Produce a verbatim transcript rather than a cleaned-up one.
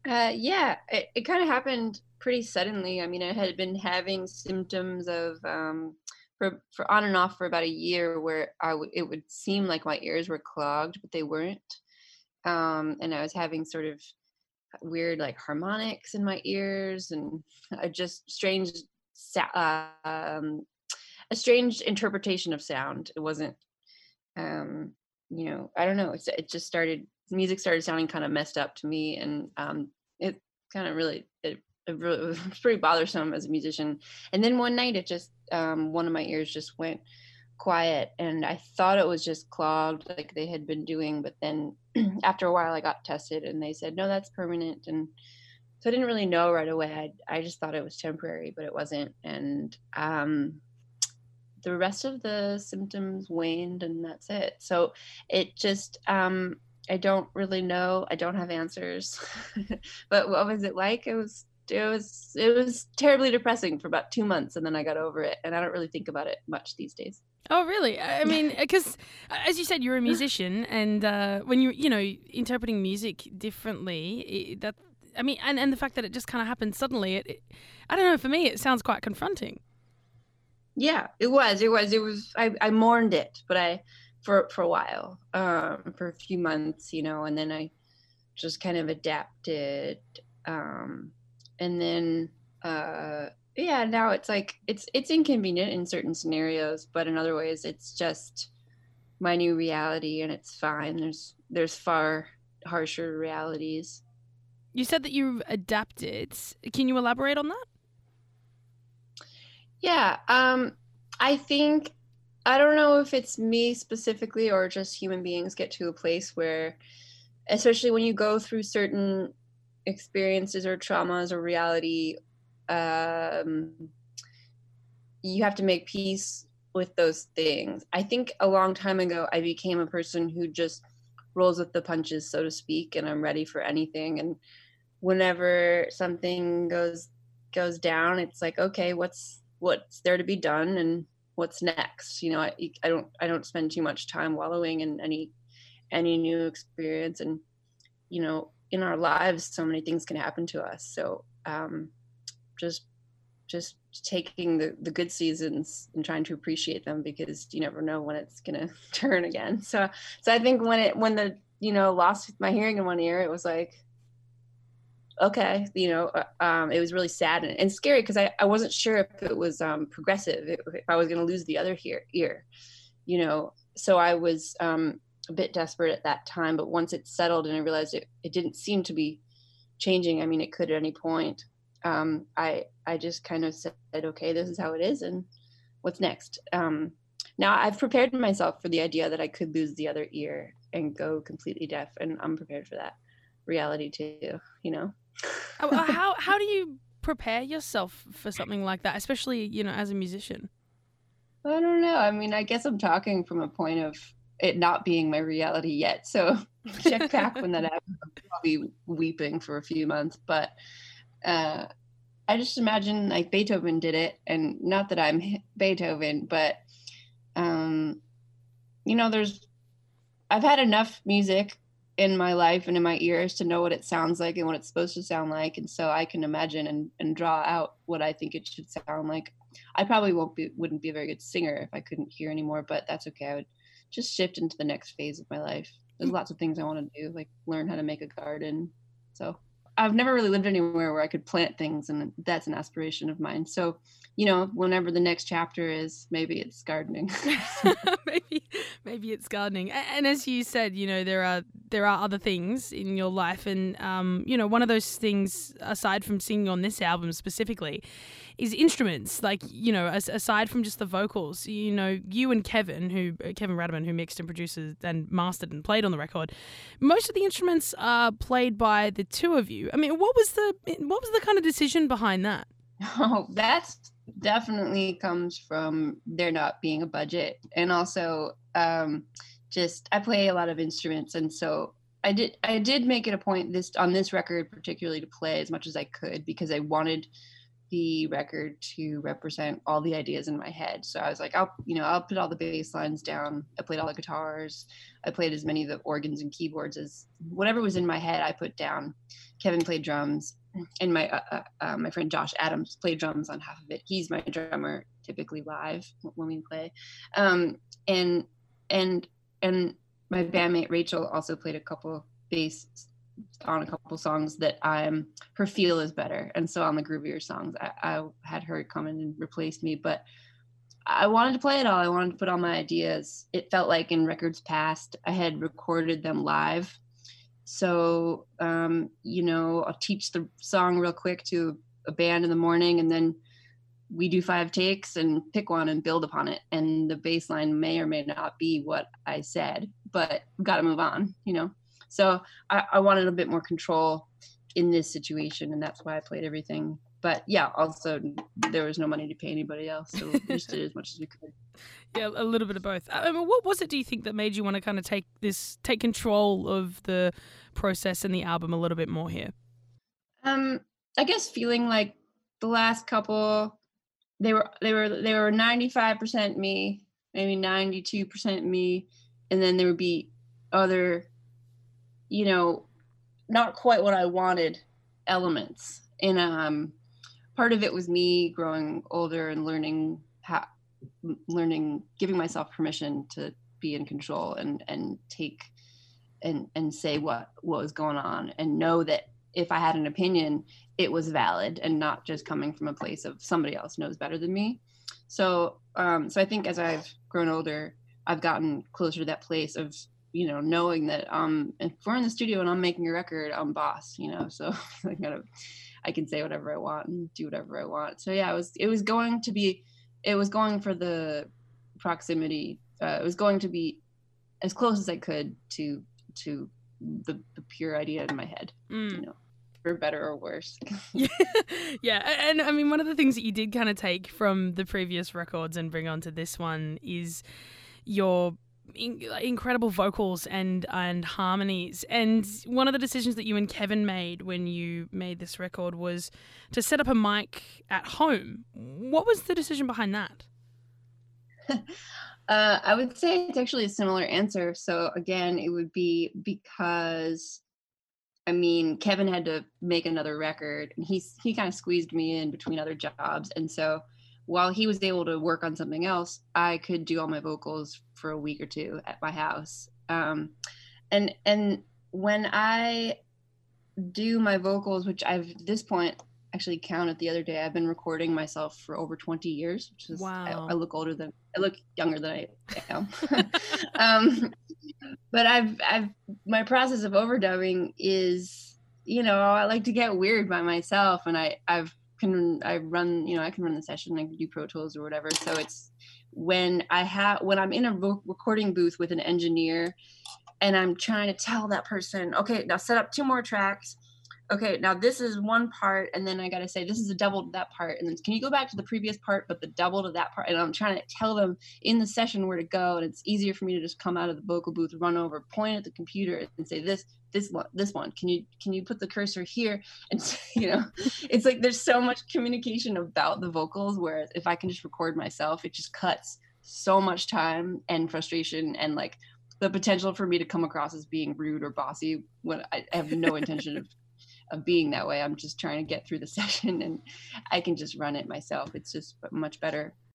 Uh, yeah, it, it kind of happened pretty suddenly. I mean, I had been having symptoms of um, for for on and off for about a year, where I w- it would seem like my ears were clogged, but they weren't. Um, and I was having sort of weird like harmonics in my ears, and a just strange, sa- uh, um, a strange interpretation of sound. It wasn't, um, you know, I don't know. It's, it just started. Music started sounding kind of messed up to me, and um, it kind of really it, it really it was pretty bothersome as a musician. And then one night, it just um, one of my ears just went quiet, and I thought it was just clogged, like they had been doing. But then after a while, I got tested, and they said no, that's permanent. And so I didn't really know right away. I I just thought it was temporary, but it wasn't. And um, the rest of the symptoms waned, and that's it. So it just um I don't really know. I don't have answers. But what was it like? It was it was it was terribly depressing for about two months, and then I got over it, and I don't really think about it much these days. Oh, really? I I mean, because as you said, you're a musician, and uh, when you you know interpreting music differently, I that I mean, and, and the fact that it just kind of happened suddenly, it, it, I don't know. For me, it sounds quite confronting. Yeah, it was. It was. It was. I, I mourned it, but I for for a while, um, for a few months, you know, and then I just kind of adapted, um, and then uh, yeah, now it's like it's it's inconvenient in certain scenarios, but in other ways, it's just my new reality, and it's fine. There's there's far harsher realities. You said that you've adapted. Can you elaborate on that? Yeah, um, I think I don't know if it's me specifically or just human beings get to a place where, especially when you go through certain experiences or traumas or reality, um, you have to make peace with those things. I think a long time ago, I became a person who just rolls with the punches, so to speak, and I'm ready for anything. And whenever something goes goes down, it's like, okay, what's what's there to be done, and what's next? You know, I, I don't I don't spend too much time wallowing in any any new experience. And you know, in our lives, so many things can happen to us. So um, just just taking the the good seasons and trying to appreciate them, because you never know when it's gonna turn again. So so I think when it when the you know lost my hearing in one ear, it was like, okay, you know, uh, um, it was really sad and, and scary, because I, I wasn't sure if it was um, progressive, if, if I was going to lose the other ear, ear, you know. So I was um, a bit desperate at that time, but once it settled and I realized it, it didn't seem to be changing. I mean, it could at any point. Um, I I just kind of said, okay, this is how it is, and what's next? Um, now I've prepared myself for the idea that I could lose the other ear and go completely deaf, and I'm prepared for that reality too, you know. Uh, uh, How how do you prepare yourself for something like that, especially you know as a musician? I don't know. I mean, I guess I'm talking from a point of it not being my reality yet. So check back when that happens. I'll be weeping for a few months. But uh, I just imagine like Beethoven did it. And not that I'm Beethoven, but, um, you know, there's, I've had enough music in my life and in my ears to know what it sounds like and what it's supposed to sound like. And so I can imagine and, and draw out what I think it should sound like. I probably won't be wouldn't be a very good singer if I couldn't hear anymore, but that's okay. I would just shift into the next phase of my life. There's lots of things I want to do, like learn how to make a garden. So I've never really lived anywhere where I could plant things, and that's an aspiration of mine. So, you know, whenever the next chapter is, maybe it's gardening. maybe maybe it's gardening. A- And as you said, you know there are there are other things in your life, and um, you know one of those things aside from singing on this album specifically is instruments. Like you know, as, aside from just the vocals, you know, you and Kevin, who uh, Kevin Radaman, who mixed and produced and mastered and played on the record, most of the instruments are played by the two of you. I mean, what was the what was the kind of decision behind that? Oh, that's definitely comes from there not being a budget. And also, um, just I play a lot of instruments, and so I did I did make it a point this on this record particularly to play as much as I could, because I wanted the record to represent all the ideas in my head. So I was like, I'll, you know, I'll put all the bass lines down. I played all the guitars. I played as many of the organs and keyboards as whatever was in my head, I put down. Kevin played drums, and my uh, uh, uh, my friend Josh Adams played drums on half of it. He's my drummer typically live when we play, um, and and and my bandmate Rachel also played a couple bass on a couple songs that um her feel is better, and so on the groovier songs I, I had her come in and replace me. But I wanted to play it all. I wanted to put all my ideas. It felt like in records past I had recorded them live, so um you know, I'll teach the song real quick to a band in the morning, and then we do five takes and pick one and build upon it, and the bass line may or may not be what I said, but we've got to move on, you know. So I, I wanted a bit more control in this situation, and that's why I played everything. But yeah, also there was no money to pay anybody else, so we just did as much as we could. Yeah, a little bit of both. I mean, what was it, do you think, that made you want to kind of take this, take control of the process and the album a little bit more here? Um, I guess feeling like the last couple, they were they were they were ninety-five percent me, maybe ninety-two percent me, and then there would be other, you know, not quite what I wanted elements. And um, part of it was me growing older and learning how, learning, giving myself permission to be in control and and take and and say what what was going on, and know that if I had an opinion, it was valid and not just coming from a place of somebody else knows better than me. So um, so I think as I've grown older, I've gotten closer to that place of, you know, knowing that um, if we're in the studio and I'm making a record, I'm boss, you know, so I gotta, I can say whatever I want and do whatever I want. So yeah, it was, it was going to be, it was going for the proximity. Uh, it was going to be as close as I could to, to the, the pure idea in my head, mm. you know, for better or worse. yeah. yeah. And I mean, one of the things that you did kind of take from the previous records and bring onto this one is your In- incredible vocals and and harmonies. And one of the decisions that you and Kevin made when you made this record was to set up a mic at home. What was the decision behind that? uh, I would say it's actually a similar answer. So again, it would be because, I mean, Kevin had to make another record, and he's he kind of squeezed me in between other jobs, and so while he was able to work on something else, I could do all my vocals for a week or two at my house. Um, and and when I do my vocals, which I've at this point actually counted the other day, I've been recording myself for over twenty years, which is, wow. I, I look older than, I look younger than I am. um, but I've, I've, my process of overdubbing is, you know, I like to get weird by myself, and I, I've, can I run, you know, I can run the session, I can do Pro Tools or whatever. So it's when I have, when I'm in a vo- recording booth with an engineer and I'm trying to tell that person, okay, now set up two more tracks. Okay, now this is one part, and then I got to say, this is a double to that part. And then can you go back to the previous part, but the double to that part? And I'm trying to tell them in the session where to go. And it's easier for me to just come out of the vocal booth, run over, point at the computer and say, this, this one, this one, can you, can you put the cursor here? And, you know, it's like, there's so much communication about the vocals, whereas if I can just record myself, it just cuts so much time and frustration and like the potential for me to come across as being rude or bossy when I have no intention of of being that way. I'm just trying to get through the session, and I can just run it myself. It's just much better.